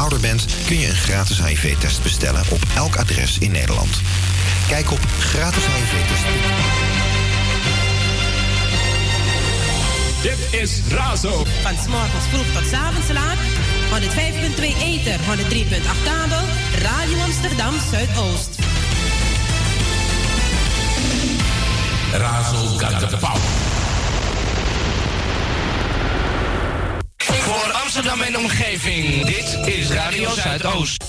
ouder bent, kun je een gratis HIV-test bestellen op elk adres in Nederland. Kijk op gratishivtest.nl. Dit is Razo. Van 's morgens vroeg tot 's avonds laat. 105.2 ether, 103.8 kabel. Radio Amsterdam Zuidoost. Razo got the power. Voor Amsterdam en omgeving, dit is Radio Zuidoost.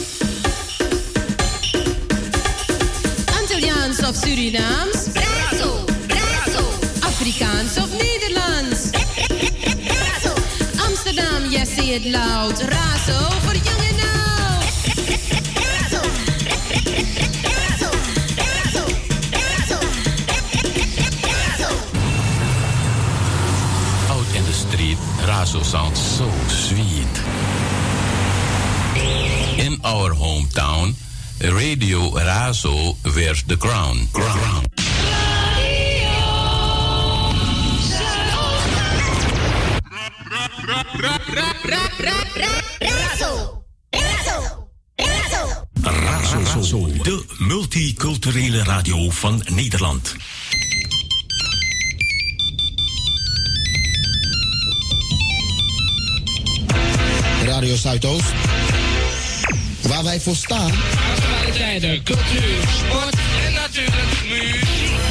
Antilliaans of Surinaams? Razo, Razo. Afrikaans of Nederlands? Razo. Amsterdam, yes, say it loud. Razo voor jong en oud. Razo. Razo. Razo. Razo. Razo. Out in the street, Razo sounds so sweet. In our hometown, Radio Razo wears the crown. Razo, de multiculturele radio van Nederland. Radio Zuidoost, waar wij voor staan. Actualiteiten, cultuur, sport en natuurlijk muziek.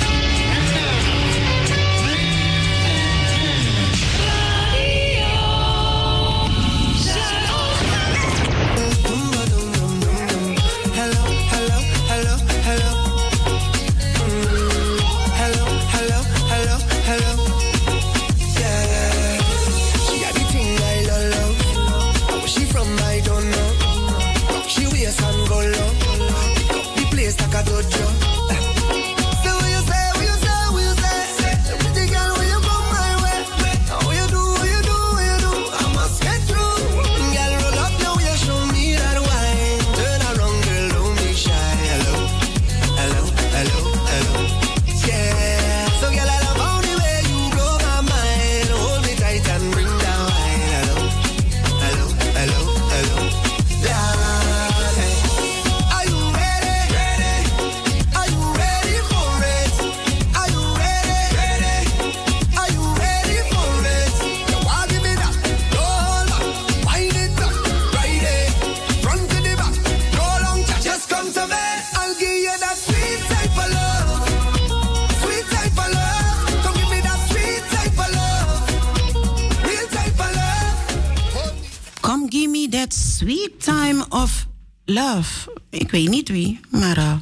Sweet Time of Love. Ik weet niet wie, maar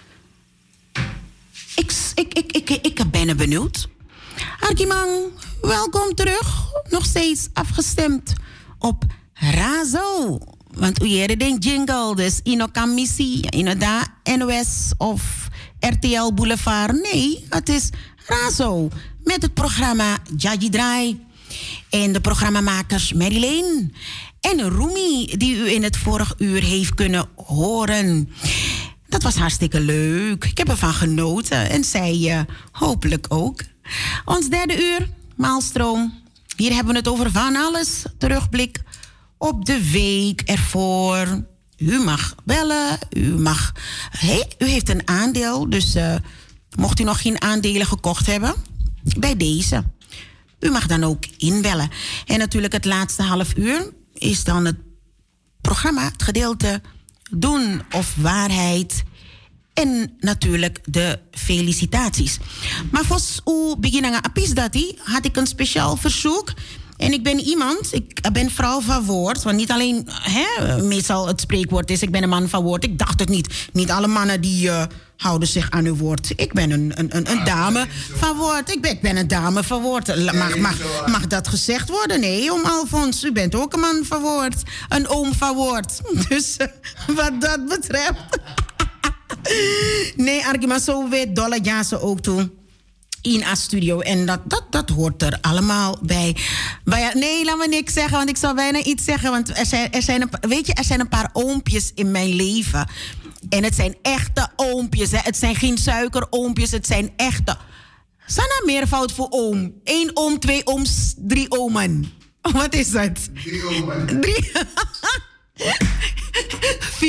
ik ben benieuwd. Arkimang, welkom terug. Nog steeds afgestemd op Razo. Want u jere den jingle, dus ino kan missie, ino da NOS of RTL Boulevard. Nee, het is Razo met het programma Jaji Draai. En de programmamakers Marilyn en Rumi, die u in het vorige uur heeft kunnen horen. Dat was hartstikke leuk. Ik heb ervan genoten en zij hopelijk ook. Ons derde uur, Maalstroom. Hier hebben we het over van alles. Terugblik op de week ervoor. U mag bellen, u heeft een aandeel. Dus mocht u nog geen aandelen gekocht hebben, bij deze. U mag dan ook inbellen. En natuurlijk het laatste half uur is dan het programma, het gedeelte Doen of Waarheid. En natuurlijk de felicitaties. Maar voor u beginnen aan Apisdati had ik een speciaal verzoek. En ik ben iemand, ik ben vrouw van woord. Want niet alleen, meestal het spreekwoord is, ik ben een man van woord. Ik dacht het niet. Niet alle mannen die houden zich aan uw woord. Ik ben een dame van woord. Ik ben een dame van woord. Mag dat gezegd worden? Nee, oom Alfons, u bent ook een man van woord. Een oom van woord. Dus wat dat betreft. Nee, Arkie, maar zo weet Dolle Jase ook toe. In een studio. En dat hoort er allemaal bij. Maar ja, nee, laat me niks zeggen, want ik zou bijna iets zeggen. Want er zijn een paar oompjes in mijn leven. En het zijn echte oompjes. Hè. Het zijn geen suikeroompjes, het zijn echte. Sana meervoud voor oom. 1 oom, 2 ooms, 3 omen. Wat is dat? 3 omen. 3.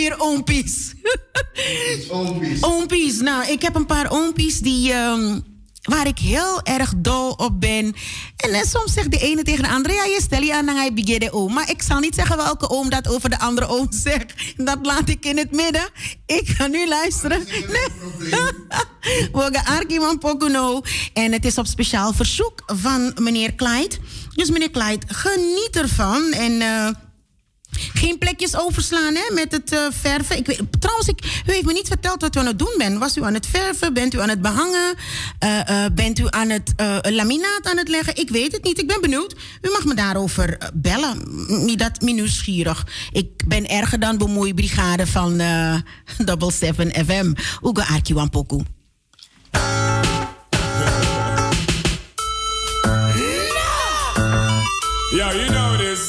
meer oompies. Oompies. Nou, ik heb een paar oompies die... waar ik heel erg dol op ben. En soms zegt de ene tegen de andere... ja, je stel je aan hij begede oom. Maar ik zal niet zeggen welke oom dat over de andere oom zegt. Dat laat ik in het midden. Ik ga nu luisteren. We gaan Arkiman Pokuno. En het is op speciaal verzoek van meneer Clyde. Dus meneer Clyde, geniet ervan. En... geen plekjes overslaan hè, met het verven. Trouwens, u heeft me niet verteld wat u aan het doen bent. Was u aan het verven? Bent u aan het behangen? Bent u aan het laminaat aan het leggen? Ik weet het niet. Ik ben benieuwd. U mag me daarover bellen. Niet dat nieuwsgierig. Ik ben erger dan bemoeibrigade van 77 FM. Uga Arki Wampoku. Yeah, you know this.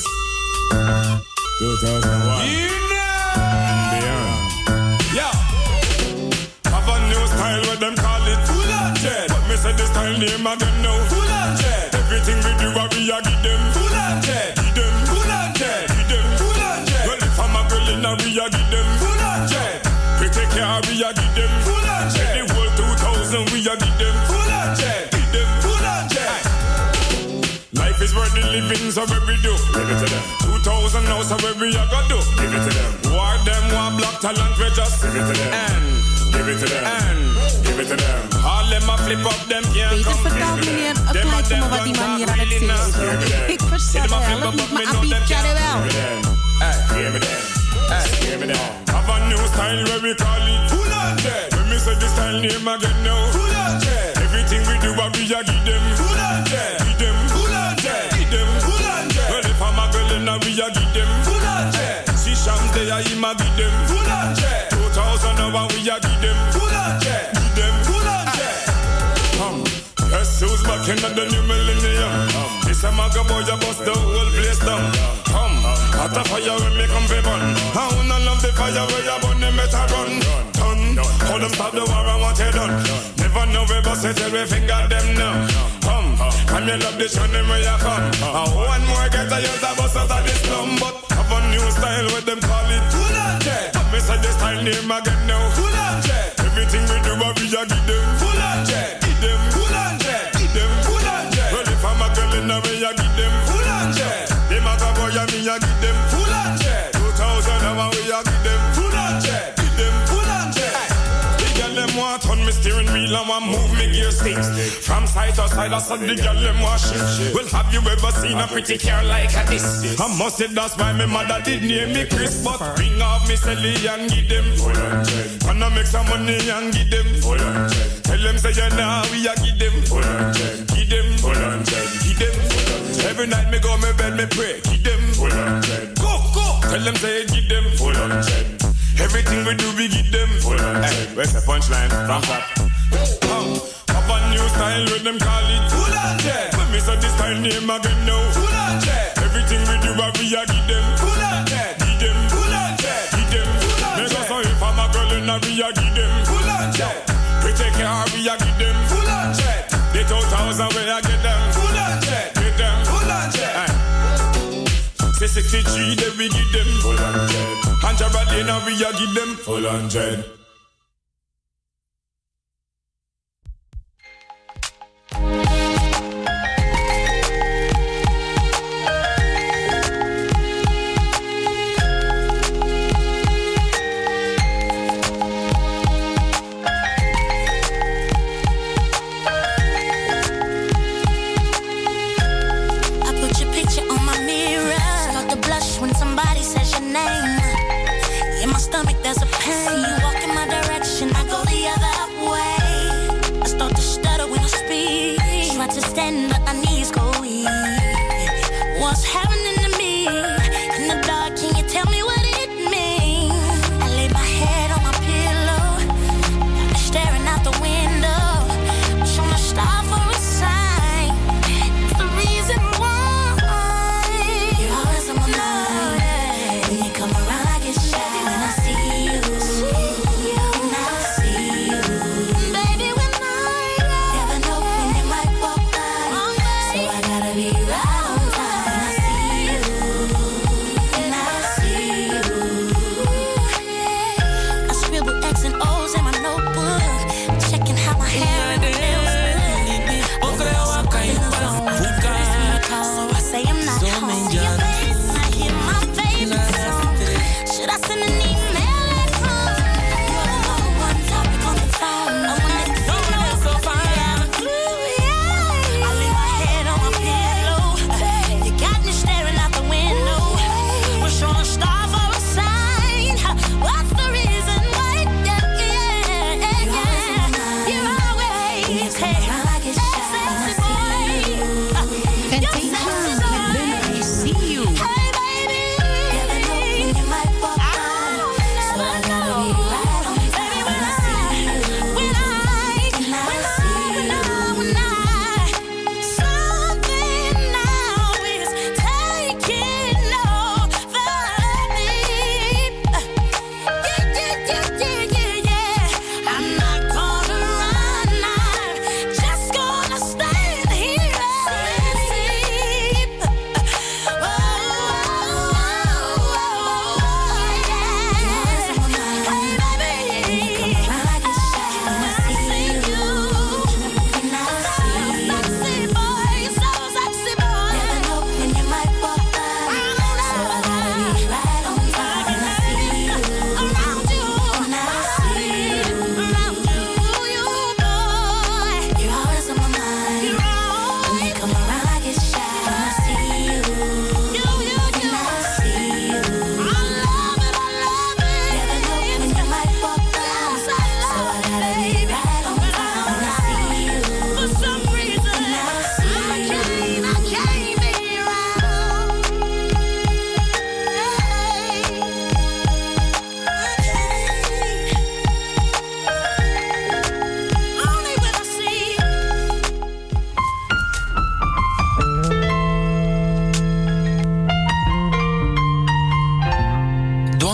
2001. You know. Beyond. Yeah. Have a new style what them call it. Full on jet. But me say this style name again now. Full on jet. Everything we do, we a give them. Full on jet. Give them. Full on jet. Give them. Full on jet. Well, if I'm a girl in a we a give them. Full on jet. We take care, we a give them. Full on jet. The whole 2000 we a give them. Full on jet. Give them. Full on jet. Life is worth the living, so what we do? Give it to them. 2000 now, so what we a go do? Give it to them. War them, one block talent, we just give it to them. And give it to them. And give it to them. All them a flip up them, yeah. Peter vertelt meneer, het lijkt me wat die man hier aan het zingen is. Ik versta de helft niet, maar Abie tjade wel. Give me them. Give me them. Have a new style where we call it full on jet. When me say this style name again now. Full on jet. Everything we do, we a give them. Full on jet. Give them. Full on jet. Give them. Full on jet. Well, if I'm a girl, then we a give them. Full on jet. See Shams there, him a give them. Full on jet. 2000 now, we a give them. Full on jet. Give them. Full on jet. Yes, who's back in the new millennium? This a maga boy, you bust the whole place down. Hot a fire when me come for burn. I wanna love the fire where you burn them better run. Done. How them stop the war and what you done. Never know we bust it till we finger them now. Come you love the shun them where you come. One more get a use a bust out of this slum. But have a new style where them call it full on jet. Me say this style name again now. Full on jet. Everything we do we a give them. Full on jet. Give them. Full on jet. Give them. Full on jet. Well if I'm a girl in the way I give them. Full on jet. Them a go boy and me a give them. Full on jet. 2000 now we a give them. Full on jet. Give them. Full on jet. The girl them want on me steering wheel and want move me gear sticks. From side to side I saw the girl them want shift. Well have you ever seen a pretty car like a this? I must say that's why my mother did name me Chris. But bring off me Sally and give them. Full on jet. And I make some money and give them. Full on jet. Tell them say you know we a give them. Full on jet. Give them. Full on jet. Give them. Full on jet. Every night me go me bed me pray. Give them. Full on jet. Go go. Tell them say give them. Full on jet. Everything we do we give them. Full on jet. Hey, where's the punchline? From top. Have a new style with them call it full on jet. When me say this style name again now. Full on jet. Everything we do we a give them. Full on jet. Give them. Full on jet. Give them. Full on jet. So if I'm a girl in a we a give them. Full on jet. We take care we a give them. Full on jet. The 2000 we a give them. Full on jet. Give them. Full on jet. Say 63 then we give them. Full on jet. And Jabadina we a give them. Full on jet. What's happening to me? In the dark, can you tell me what it means? I lay my head on my pillow, staring out the window, trying to stop for a sign. It's the reason why you're always on my mind. When you come around, I get shy when I see you.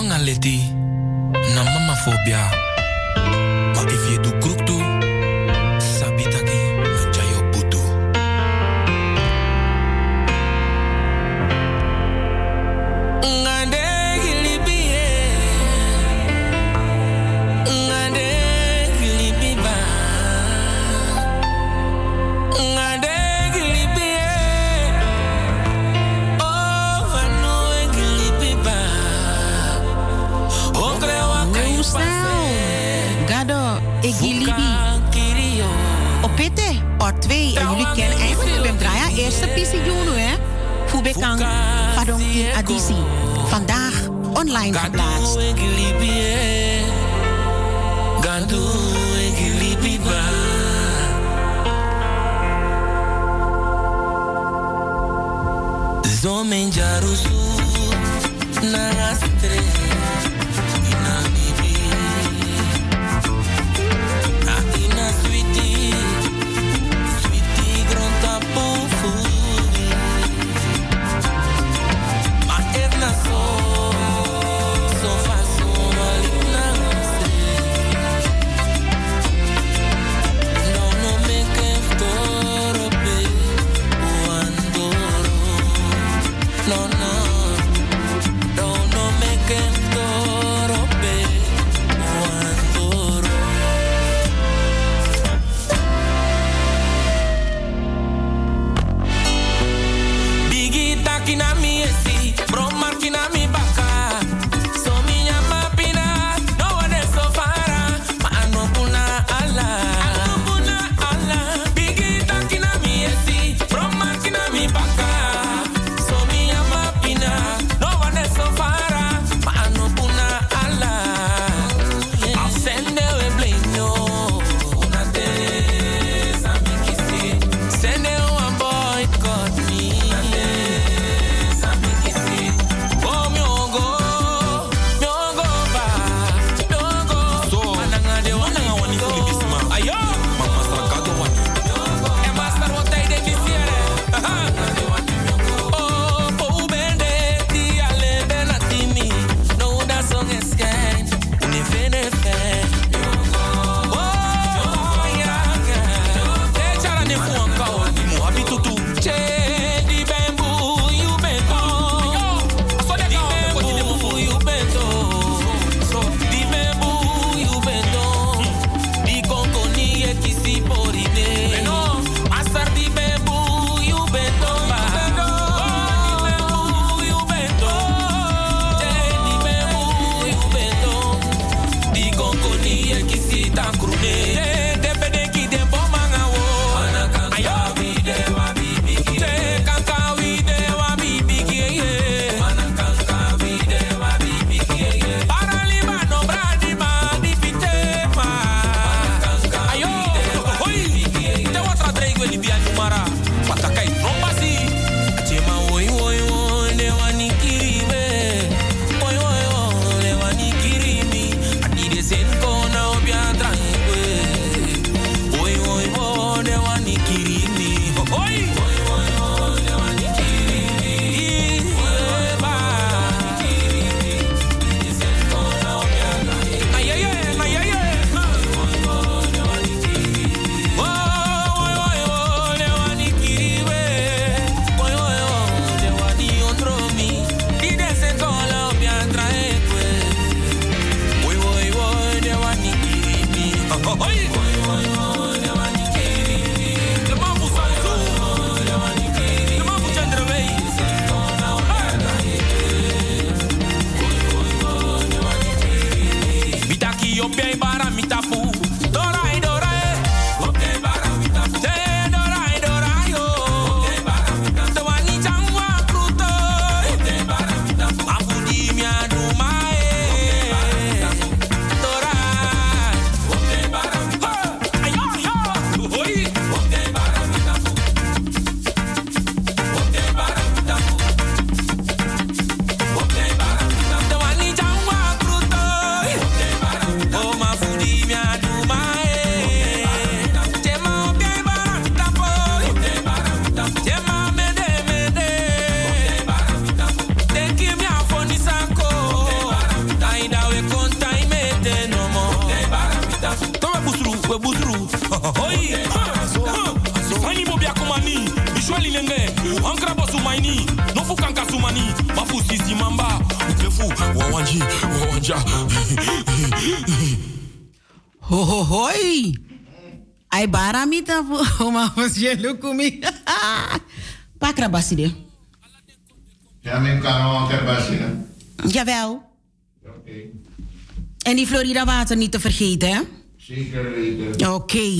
mangaleti na mama fobia. Maar if je doet kroek toe, sabitaki na jayo butu. Ngande gilibie, ngande gilibiba, ngande gilibie. Oh, anu gilibiba. New sound. Gado, Egilibi. Opete, or 2. En jullie kennen eigenlijk Wim Draaien. Eerste pissie doen, hè? Fubekang, pardon, in Adisi. Vandaag online geplaatst. Gado, Egilibi ba. Zomen jarusu, narastre. No, no, no, no me quedo. Ankra bosu maini. No fu kanka sumani. Mafu sisi mamba. Uklefu. Wawanji. Wawanja. Ho ho hoi. Ai baramita fu. Ma was je lukumi. Pakra baside. Ja, men kan ook baside. Jawel. En die Florida water niet te vergeten, hè? Zeker weten. Oké.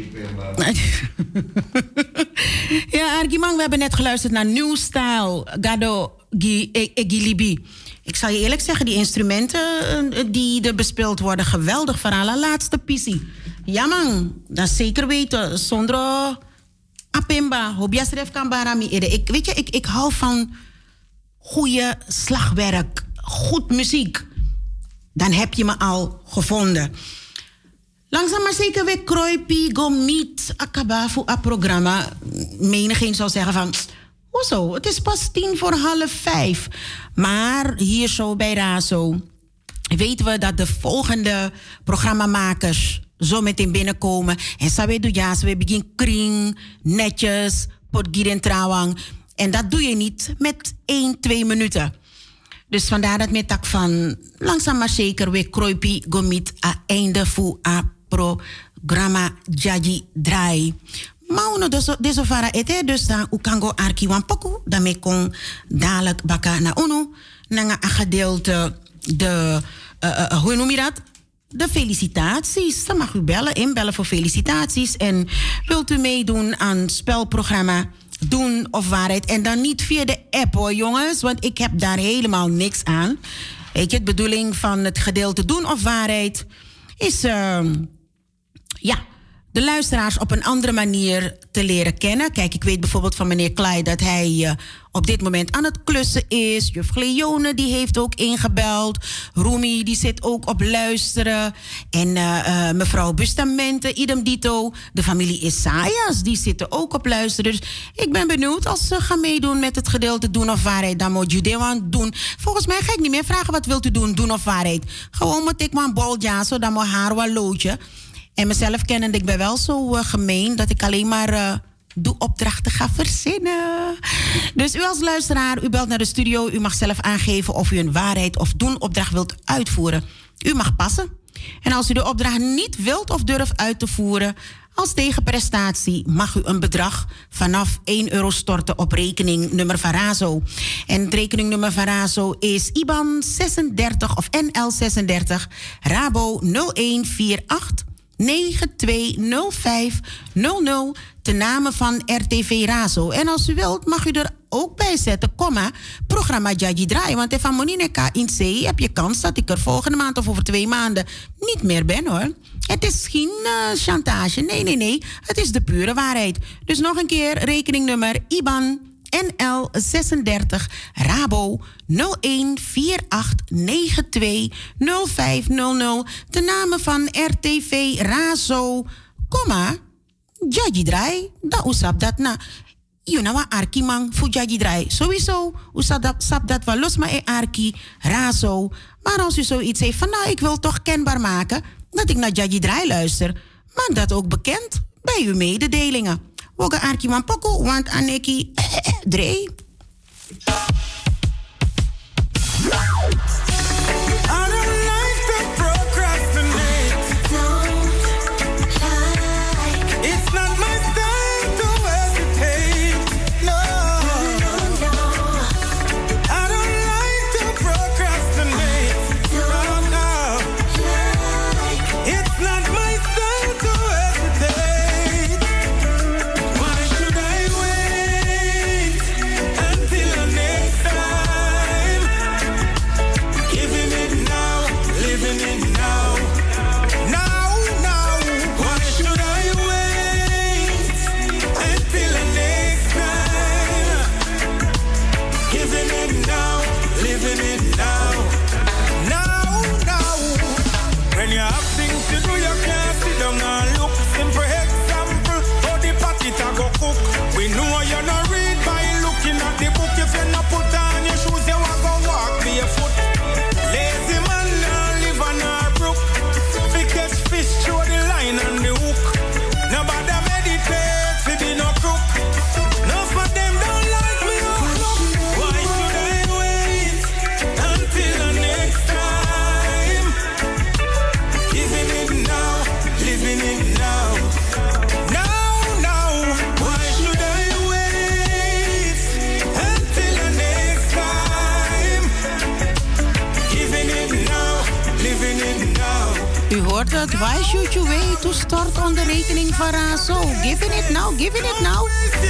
Ja, Argimang, we hebben net geluisterd naar New Style, Gado Egilibi. Ik zal je eerlijk zeggen, die instrumenten die er bespeeld worden, geweldig verhaal. Laatste pissie. Ja man, dat zeker weten. Zonder Apemba, Hobiasref Kambarami. Ik hou van goede slagwerk, goed muziek. Dan heb je me al gevonden. Langzaam maar zeker weer kroipi, gomiet, akabafu, a programma. Menigeen zou zeggen van, hoezo, het is pas 4:45. Maar hier zo bij Razo weten we dat de volgende programmamakers zo meteen binnenkomen. En sabe doe ja, we beginnen kring, netjes, potgiren trouwang. En dat doe je niet met 1-2 minuten. Dus vandaar dat met tak van langzaam maar zeker weer kroipi gomit a einde voor a programma Jadi Draai. Mauno deso vara ete dus dan u kan go arki wan poku daarmee kon dadelijk baka na uno nanga a gedeelte de hoe noem je dat? De felicitaties. Dan mag u inbellen voor felicitaties. En wilt u meedoen aan het spelprogramma Doen of Waarheid. En dan niet via de app hoor jongens. Want ik heb daar helemaal niks aan. Weet je, de bedoeling van het gedeelte Doen of Waarheid is de luisteraars op een andere manier te leren kennen. Kijk, ik weet bijvoorbeeld van meneer Kleij dat hij op dit moment aan het klussen is. Juf Gleone, die heeft ook ingebeld. Rumi, die zit ook op luisteren. En mevrouw Bustamente, idem dito. De familie Isaias, die zitten ook op luisteren. Dus ik ben benieuwd als ze gaan meedoen met het gedeelte Doen of Waarheid. Dan moet je doen. Volgens mij ga ik niet meer vragen wat wilt u doen, Doen of Waarheid. Gewoon moet ik maar een bolja, zo dan moet haar wel loodje. En mezelf kennende, ik ben wel zo gemeen dat ik alleen maar opdrachten ga verzinnen. Dus u als luisteraar, u belt naar de studio. U mag zelf aangeven of u een waarheid of doen opdracht wilt uitvoeren. U mag passen. En als u de opdracht niet wilt of durft uit te voeren, als tegenprestatie mag u een bedrag vanaf €1 storten op rekeningnummer van Razo. En het rekeningnummer van Razo is IBAN 36 of NL 36 Rabo 0148 920500 ten name van RTV Razo. En als u wilt, mag u er ook bij zetten, programma Jadi Draai. Want van Monineka in C heb je kans dat ik er volgende maand of over 2 maanden niet meer ben hoor. Het is geen chantage. Nee. Het is de pure waarheid. Dus nog een keer, rekeningnummer IBAN NL 36 Rabo 0148920500 ten name van RTV Razo, Jadi Draai. Da usap dat na. You know wat arki man voor Jadi Draai. Sowieso, usap dat wel los maar arki Razo. Maar als u zoiets heeft van nou ik wil toch kenbaar maken dat ik naar Jadi Draai luister, maak dat ook bekend bij uw mededelingen. Woga arki man poko, want aneki Drei. Next U hoort het, why should you wait to start on de rekening van Razo? Giving it now, giving it now.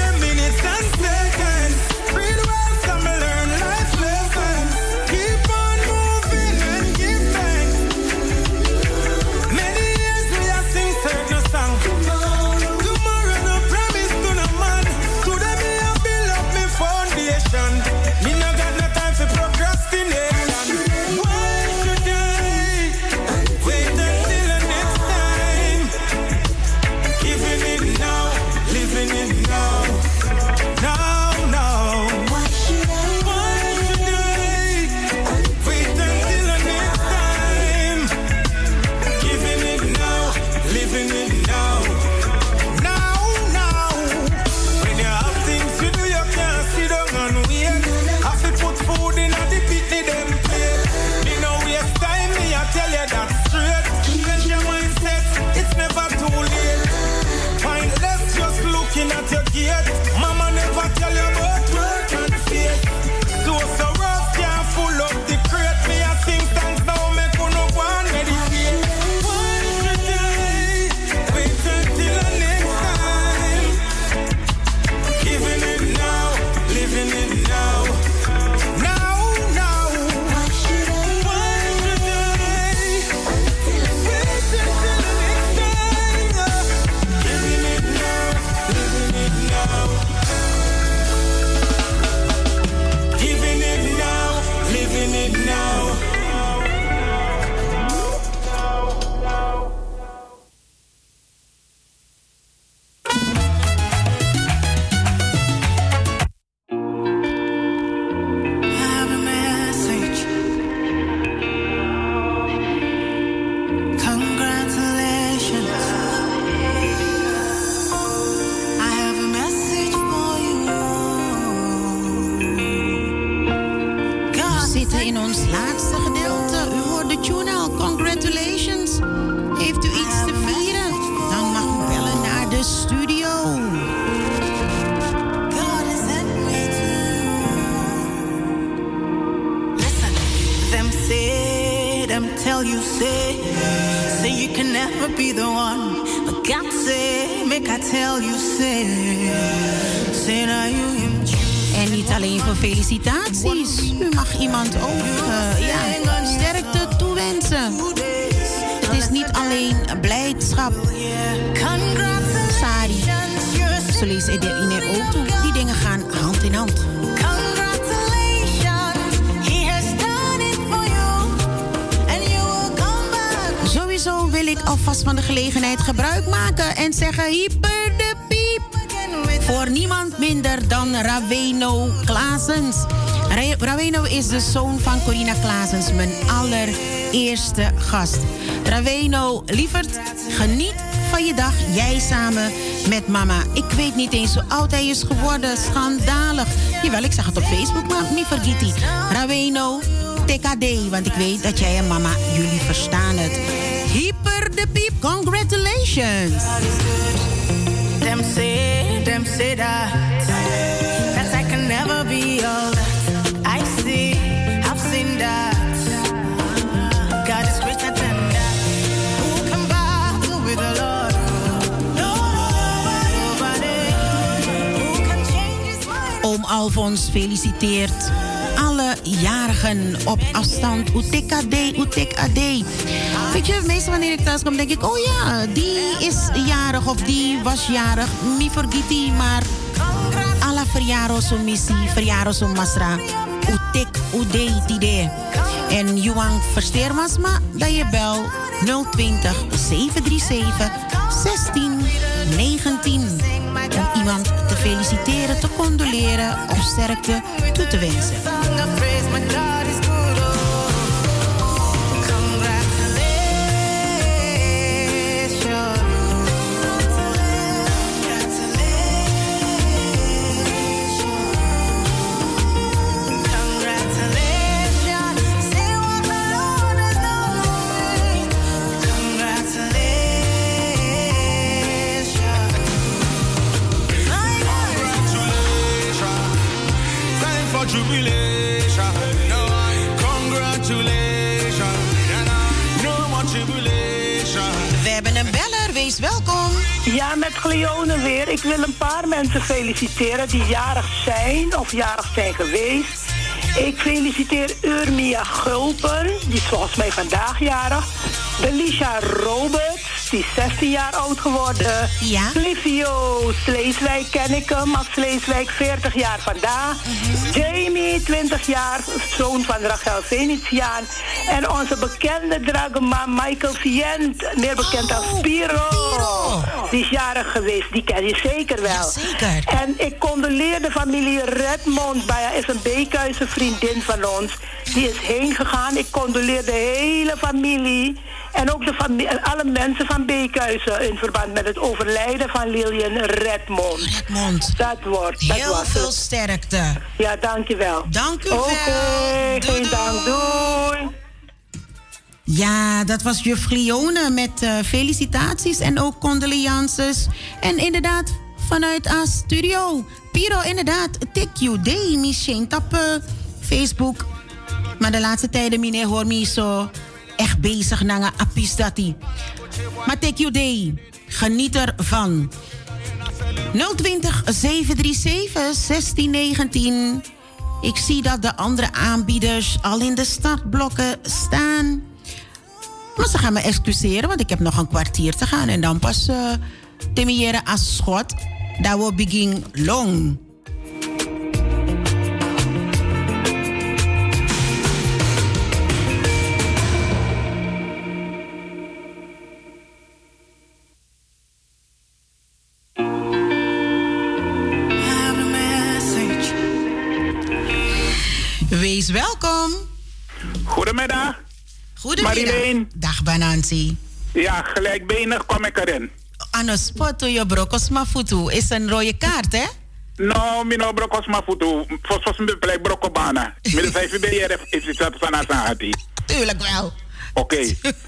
Mama never tell you about work and faith. So rough, can't full up the crate. Me a sing songs now, me gonna go and meditate. One day, wait until the next time. Giving it now, living it now. Now, now. Why should I? Wait until the next time. Giving it now, living it now. Giving it now, living it now. I have a message. Congratulations. I have a message for you. We zitten in ons laatste gedeelte. U hoort de tune al. Congratulations. Heeft u iets te vieren? Dan mag u bellen naar de studio. God has sent me to. Listen, them say, them tell you say you can never be the one. But God say, make I tell you say now you him. En niet alleen voor felicitaties. U mag iemand ook sterkte toewensen. Het is niet alleen blijdschap. Sari, zo lees ik er ook toe. Die dingen gaan hand in hand. Sowieso wil ik alvast van de gelegenheid gebruik maken en zeggen hyper de piep. Voor niemand minder dan Raveno Klaasens. Raveno is de zoon van Corina Klaasens, mijn allereerste gast. Raveno, lieverd, geniet van je dag. Jij samen met mama. Ik weet niet eens hoe oud hij is geworden. Schandalig. Jawel, ik zag het op Facebook, maar niet vergeten. Raveno, TKD, want ik weet dat jij en mama, jullie verstaan het. Hyper de piep, congratulations. Them say that I can never be all that. I've seen that. God is greater than that. Who can battle with the Lord? Nobody. Who can change his mind? Oom Alfons feliciteert alle jarigen op afstand. UTKD. Weet je, meestal wanneer ik thuis kom, denk ik, oh ja, die is jarig of die was jarig. Mi vergiti, maar alla verjaro so missie, verjaro so masra. Utek, tide. En Johan Versteermasma, dat je bel 020 737 1619. Om iemand te feliciteren, te condoleren of sterkte toe te wensen. Jubilation. No, I Wees welkom. Ja, met Cleone weer. Ik wil een paar mensen feliciteren die jarig zijn of jarig zijn geweest. Ik feliciteer Urmia Gulpen, die is volgens mij vandaag jarig. Belisha Roberts, die is 16 jaar oud geworden. Ja. Livio Sleeswijk ken ik hem, als Sleeswijk 40 jaar vandaag. Jamie, 20 jaar, zoon van Rachel Venetiaan. En onze bekende drageman Michael Vient, meer bekend als Spiro. Die is jarig geweest, die ken je zeker wel. Ja, zeker. En ik condoleer de familie Redmond bij haar, is een Beekuizen vriendin van ons. Die is heen gegaan. Ik condoleer de hele familie. En ook alle mensen van Beekuizen in verband met het overlijden van Lilian Redmond. Dat wordt. Heel veel sterkte. Ja, dankjewel. Dank u wel. Oké, geen dank. Doei. Ja, dat was juf Glione met felicitaties en ook condolences. En inderdaad, vanuit haar studio. Piro, inderdaad, take you day, misschien op Facebook. Maar de laatste tijden, meneer, hoor me zo echt bezig naar appies dat hij. Maar take you day, geniet ervan. 020 737 1619. Ik zie dat de andere aanbieders al in de startblokken staan. Maar ze gaan me excuseren, want ik heb nog een kwartier te gaan. En dan pas termineren als schot. Dat we begin long. Wees welkom. Goedemiddag. Goedemiddag. Marilyn. Dag Banansi. Ja, gelijkbenig kom ik erin. Ano spot to je brokos mafutu is een rode kaart, hè? No, mino brokos mafutu. Volgens mij plek brokobana. Midden zijn VBR is het van Azahati. Tuurlijk wel. Oké.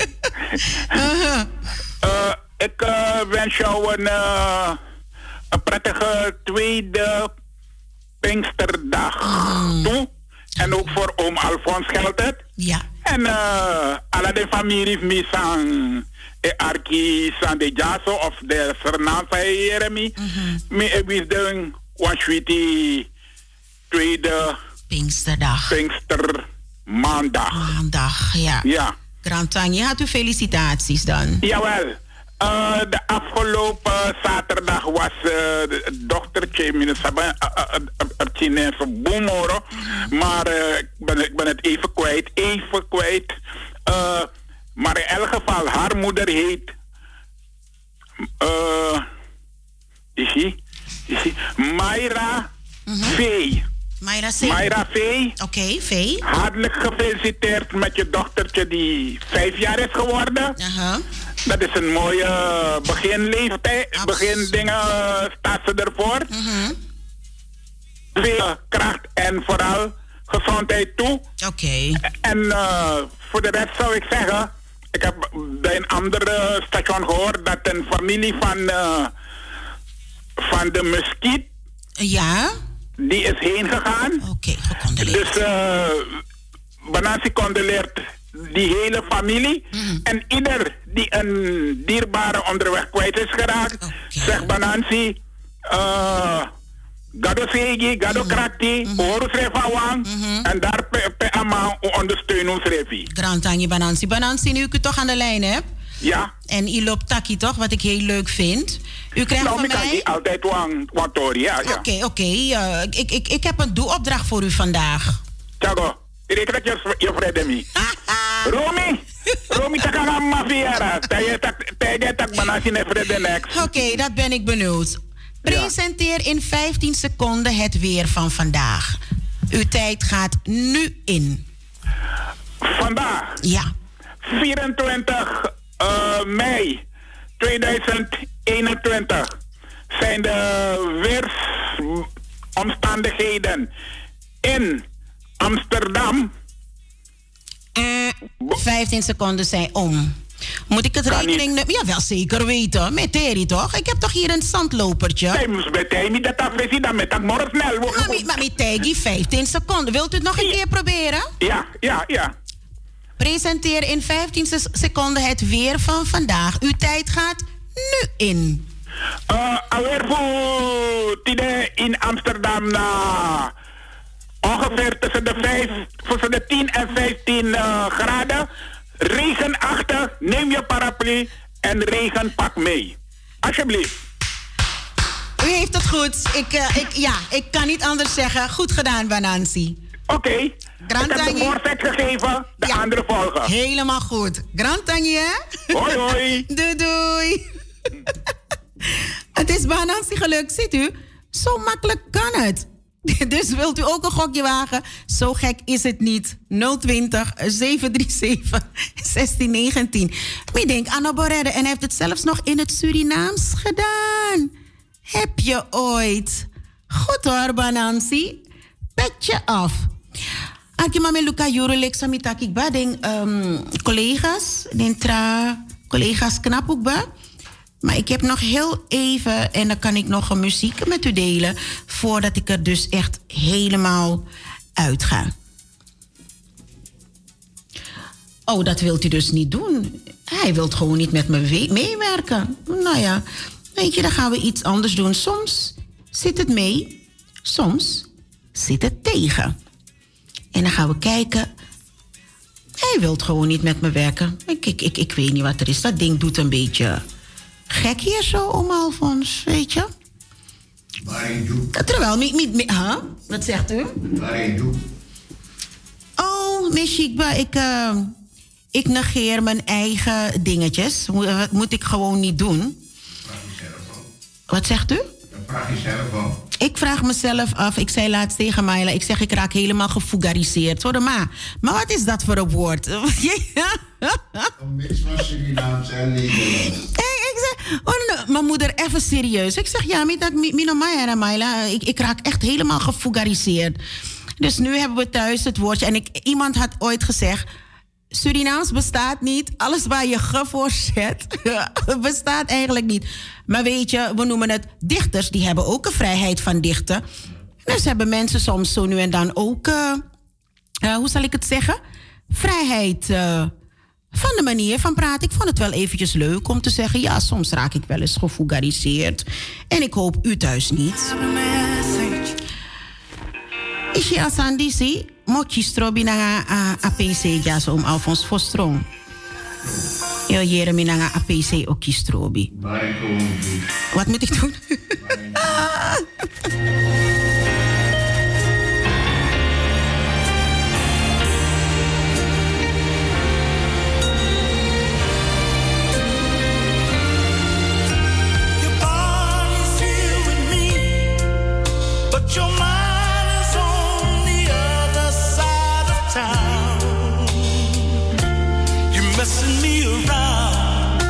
Ik wens jou een prettige tweede Pinksterdag toe. En ook voor oom Alfons geldt het. Ja. En alle de familie mi sang arki san de jaso of de Fernanda Jeremy. Mi wisdom was die tweede Pinksterdag. Maandag, ja. Ja. Grantanje, had u felicitaties dan? Jawel. De afgelopen zaterdag was dochtertje in Chinese Boemoro. Maar ik ben het even kwijt. Maar in elk geval, haar moeder heet... is ie? Mayra Vee. Mayra Vee. Oké, Vee. Hartelijk gefeliciteerd met je dochtertje die 5 jaar is geworden. Dat is een mooie beginleeftijd. Begindingen staat ze ervoor. Veel kracht en vooral gezondheid toe. Oké. En voor de rest zou ik zeggen... Ik heb bij een ander station gehoord dat een familie van de muskiet... Ja? Die is heen gegaan. Oké, gecondoleerd. Dus Banansi condoleert die hele familie. En ieder die een dierbare onderweg kwijt is geraakt... Zegt Banansi... Gado Segi, Gado Krakti, Oru Srefawang. En daar pe ama ondersteunen ons Revi. Grantanje Banansi. Banansi, nu ik u toch aan de lijn heb. Ja. En u loopt takkie toch, wat ik heel leuk vind. U krijgt van mij... Nou, ik kan altijd wantori, ja. Oké. Ik heb een doelopdracht voor u vandaag. Tjago, ik krijg je vrede. Romy, takanga mafiara. Tijde tak Banansi ne vrede next. Oké, dat ben ik benieuwd. Presenteer in 15 seconden het weer van vandaag. Uw tijd gaat nu in. Vandaag? Ja. 24 mei 2021 zijn de weersomstandigheden in Amsterdam. 15 seconden zijn om. Moet ik het rekening... Ja, wel zeker weten. Met Terry toch? Ik heb toch hier een zandlopertje? Nee, moest bij Terry dat afwezig, dan met dat morgen snel. Maar met Terry 15 seconden. Wilt u het nog een keer proberen? Ja. Presenteer in 15 seconden het weer van vandaag. Uw tijd gaat nu in? Alweer voor Tine in Amsterdam na ongeveer tussen de 10 en 15 graden. Regenachtig, neem je paraplu en regenpak mee. Alsjeblieft. U heeft het goed. Ik kan niet anders zeggen. Goed gedaan, Banansi. Oké. Ik heb de voorzet gegeven, de andere volgen. Helemaal goed. Grand Tanje, hè? Hoi, hoi. Doei, doei. Het is Banansi gelukt, ziet u? Zo makkelijk kan het. Dus wilt u ook een gokje wagen? Zo gek is het niet. 020 737 1619. Maar ik denk Anna Borrede en hij heeft het zelfs nog in het Surinaams gedaan. Heb je ooit? Goed hoor, Banansi. Petje af. Aki mame Luca Jurelek samitakik ba den collega's, collega's knap ook ba. Maar ik heb nog heel even en dan kan ik nog een muziek met u delen voordat ik er dus echt helemaal uit ga. Oh, dat wilt u dus niet doen. Hij wil gewoon niet met me meewerken. Nou ja, weet je, dan gaan we iets anders doen. Soms zit het mee, soms zit het tegen. En dan gaan we kijken. Hij wil gewoon niet met me werken. Ik weet niet wat er is. Dat ding doet een beetje gek hier zo om Alfons, weet je? Terwijl, wat zegt u? Oh, Meshikba, ik negeer mijn eigen dingetjes. Wat moet ik gewoon niet doen? Wat zegt u? Dat vraag je zelf al. Ik vraag mezelf af. Ik zei laatst tegen Maila, ik zeg ik raak helemaal gefugariseerd. Hoor maar wat is dat voor een woord? Een mix van Surinaams en Nederlands. Ik zeg, mijn moeder, even serieus. Ik zeg, ja, Maila, ik raak echt helemaal gefugariseerd. Dus nu hebben we thuis het woordje. En iemand had ooit gezegd, Surinaams bestaat niet. Alles waar je ge voor zet, bestaat eigenlijk niet. Maar weet je, we noemen het dichters. Die hebben ook een vrijheid van dichten. Dus hebben mensen soms zo nu en dan ook, hoe zal ik het zeggen? Vrijheid van de manier van praten. Ik vond het wel eventjes leuk om te zeggen, ja, soms raak ik wel eens gefugariseerd. En ik hoop u thuis niet. Is je als Andisi, mokje strobi na APC ja zo om Alfons Vostrom. Yo jere mi na APC ook strobi. Wat moet ik doen? Your mind is on the other side of town. You're messing me around.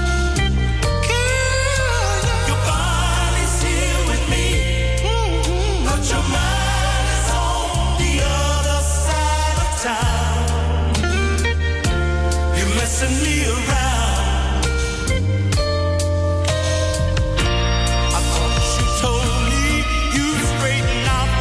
Girl, your body's here with me, but your mind is on the other side of town. You're messing me around. I thought you told me you straightened.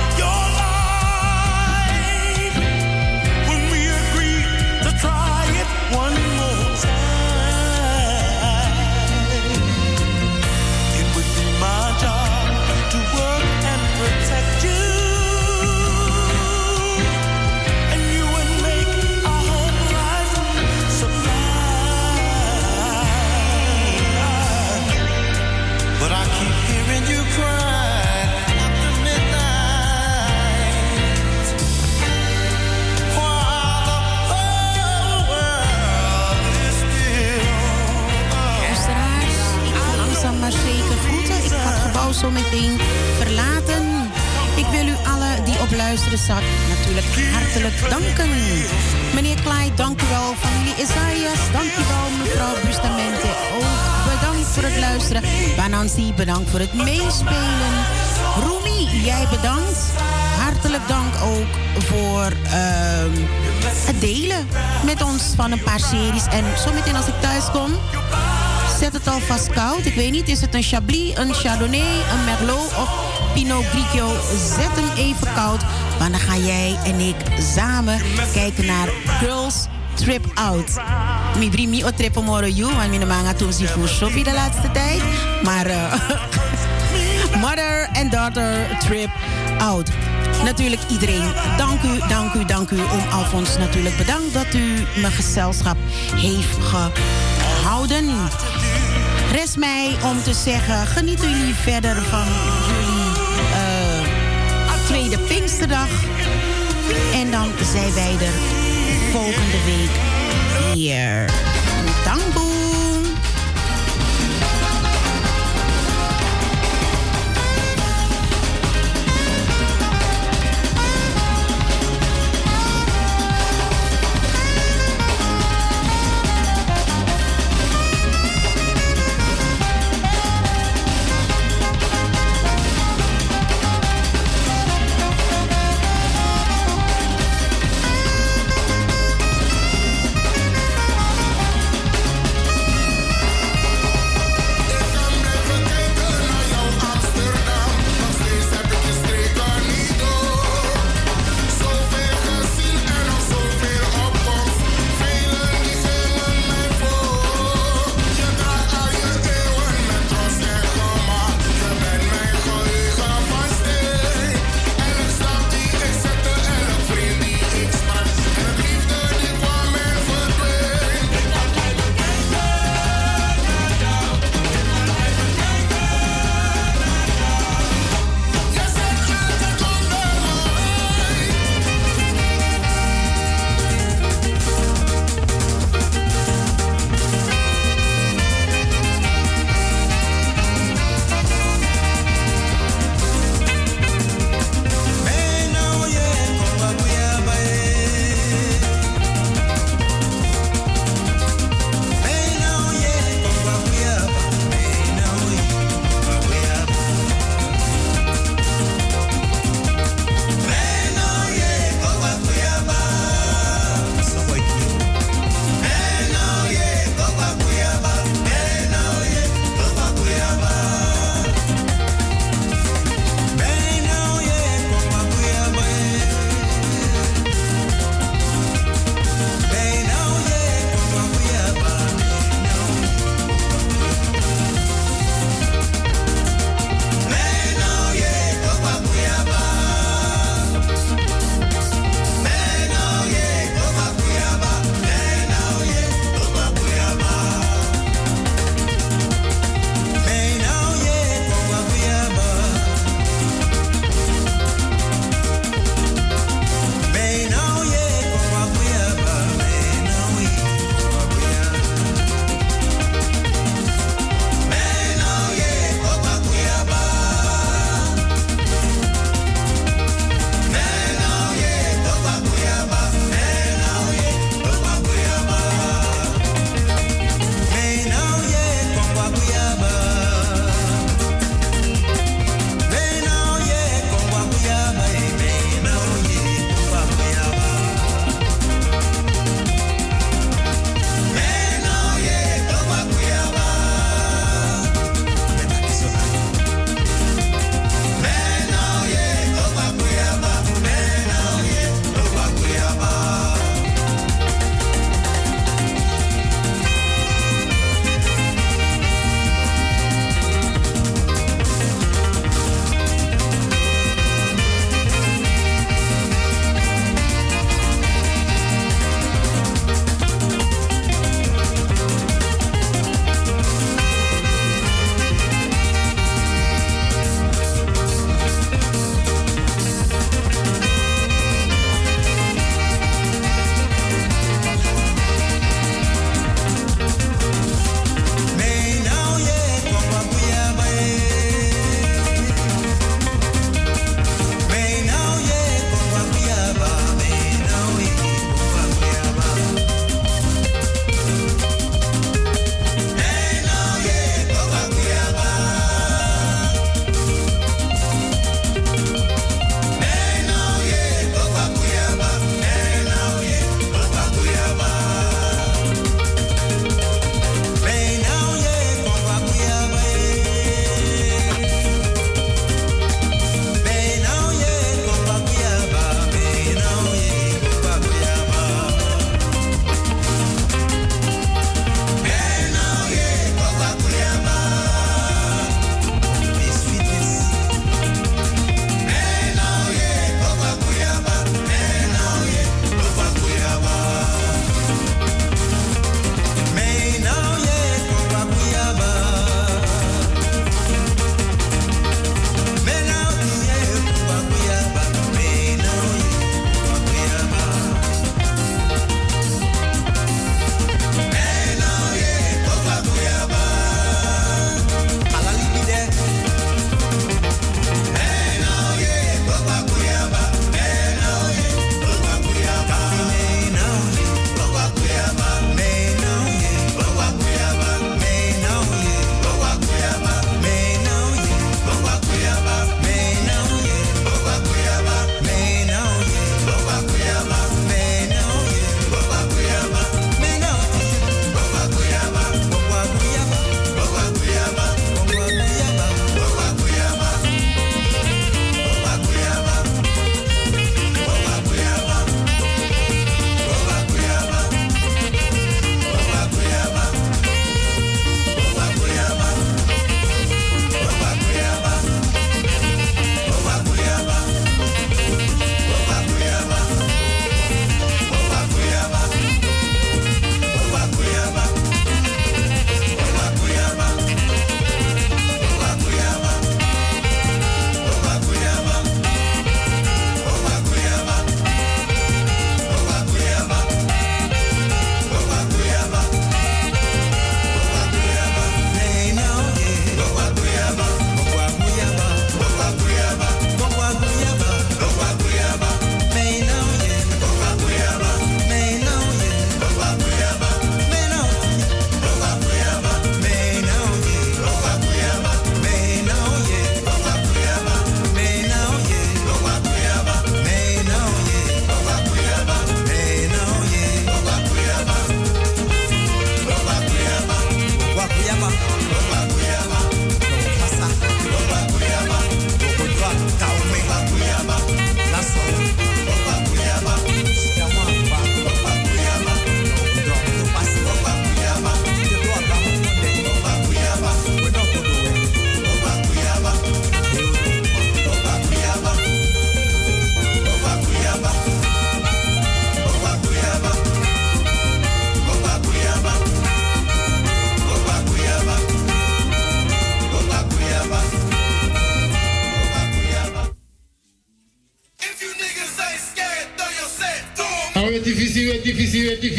Zo meteen verlaten. Ik wil u allen die op luisteren zat natuurlijk hartelijk danken. Meneer Clyde, dank u wel. Familie Isaias, dank u wel. Mevrouw Bustamente, ook bedankt voor het luisteren. Banansi, bedankt voor het meespelen. Roemi, jij bedankt. Hartelijk dank ook voor het delen met ons van een paar series. En zometeen als ik thuis kom, zet het alvast koud. Ik weet niet, is het een Chablis, een Chardonnay, een Merlot of Pinot Grigio? Zet hem even koud. Want dan gaan jij en ik samen kijken naar Girls Trip Out. Mi brimi o trip moro you, want mi manga toen zie voor shopping de laatste tijd. Maar Mother and Daughter Trip Out. Natuurlijk iedereen, dank u. Oom Alfons natuurlijk bedankt dat u mijn gezelschap heeft gehouden. Rest mij om te zeggen, genieten jullie verder van jullie tweede Pinksterdag. En dan zijn wij er volgende week weer. Dankboe!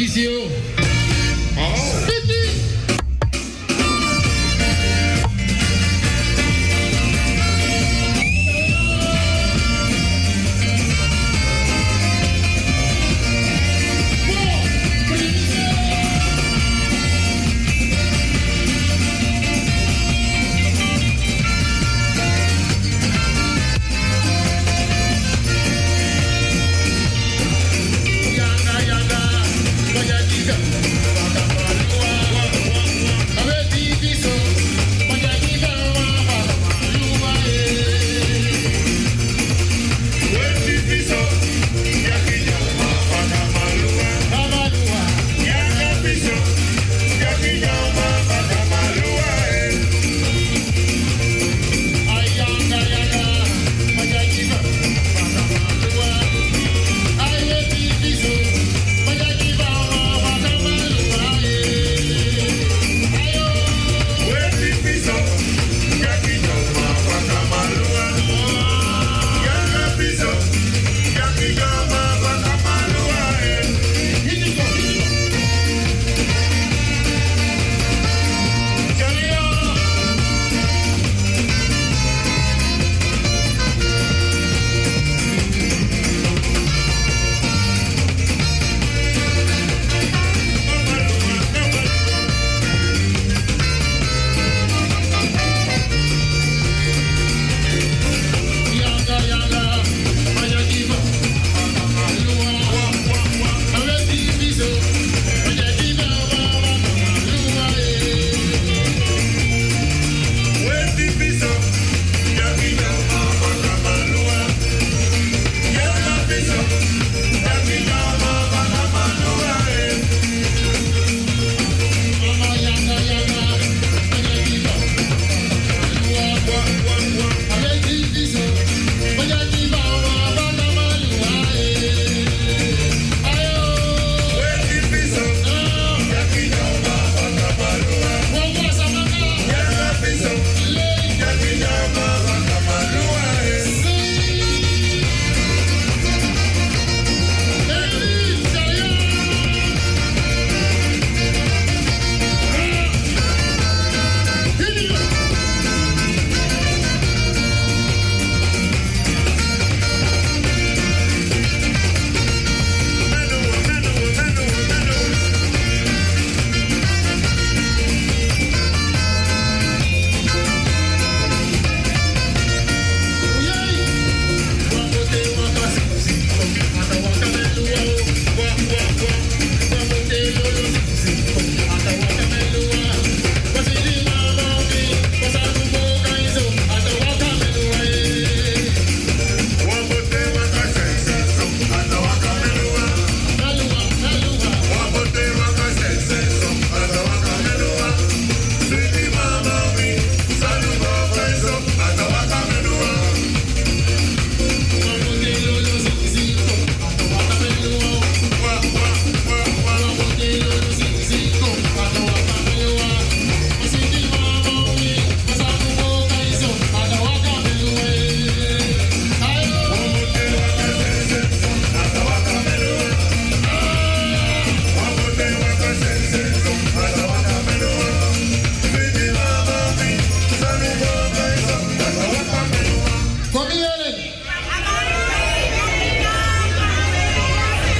Visio. Oh.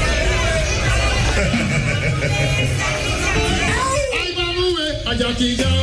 Jackie